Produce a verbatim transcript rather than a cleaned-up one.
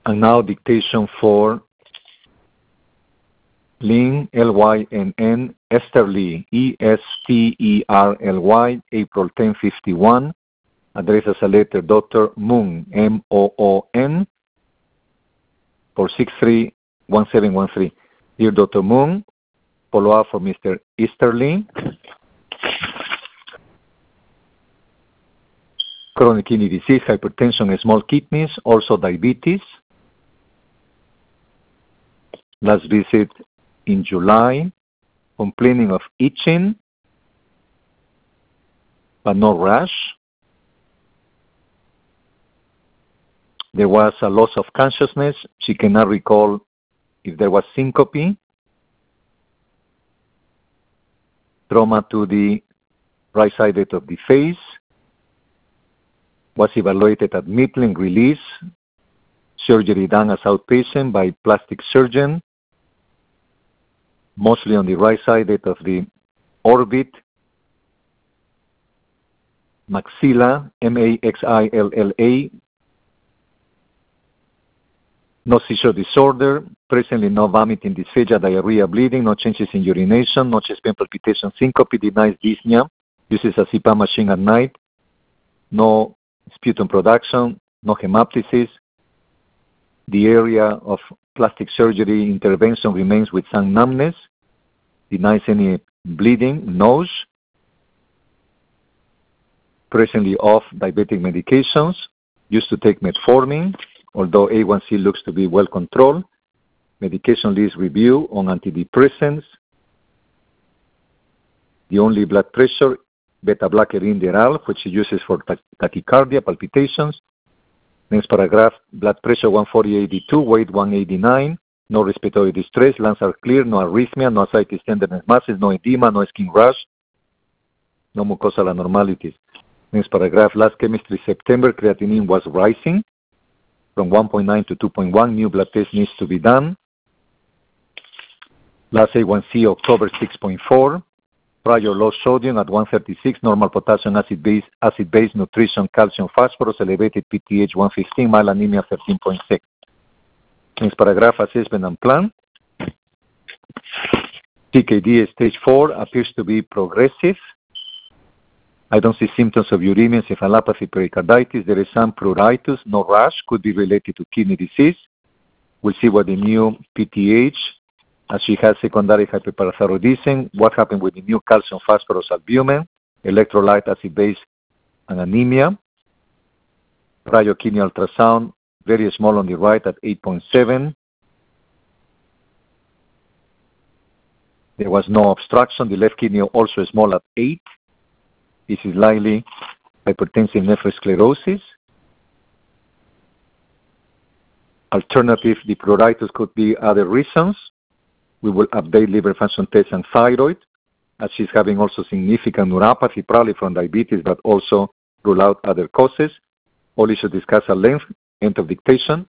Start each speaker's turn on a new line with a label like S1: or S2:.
S1: And now dictation for Lynn, L Y N N, Esterly, E S T E R L Y, April tenth, fifty-one. Address as a letter, Doctor Moon, M O O N, for six three one seven one three. Dear Doctor Moon, follow-up for Mister Easterly. Chronic kidney disease, hypertension, and small kidneys, also diabetes. Last visit in July, complaining of itching, but no rash. There was a loss of consciousness. She cannot recall if there was syncope. Trauma to the right side of the face. Was evaluated at Midland release. Surgery done as outpatient by plastic surgeon. Mostly on the right side of the orbit. Maxilla, M A X I L L A. No seizure disorder, presently no vomiting, dysphagia, diarrhea, bleeding, no changes in urination, no chest pain, palpitation, syncope, denies dyspnea, uses a C PAP machine at night, no sputum production, no hemoptysis. The area of plastic surgery intervention remains with some numbness, denies any bleeding, knows, presently off diabetic medications, used to take metformin, although A one C looks to be well controlled. Medication list review on antidepressants. The only blood pressure, beta blocker Inderal, which she uses for tachycardia, palpitations. Next paragraph, blood pressure one forty eighty-two, weight one eighty-nine, no respiratory distress, lungs are clear, no arrhythmia, no ascites tenderness masses, no edema, no skin rash, no mucosal abnormalities. Next paragraph, last chemistry September, creatinine was rising from one point nine to two point one. New blood test needs to be done. Last A one C, October six point four. Prior low sodium at one thirty-six. Normal potassium, acid-base, acid-base nutrition, calcium, phosphorus, elevated P T H one fifteen, mild anemia thirteen point six. Next paragraph, assessment and plan. C K D stage four appears to be progressive. I don't see symptoms of uremia, encephalopathy, pericarditis. There is some pruritus, no rash, could be related to kidney disease. We'll see what the new P T H, as she has secondary hyperparathyroidism, what happened with the new calcium, phosphorus, albumin, electrolyte, acid base, and anemia. Prior kidney ultrasound, very small on the right at eight point seven. There was no obstruction. The left kidney also small at eight. This is likely hypertensive nephrosclerosis. Alternative, the pruritus could be other reasons. We will update liver function tests and thyroid, as she's having also significant neuropathy, probably from diabetes, but also rule out other causes. All issues discussed at length. End of dictation.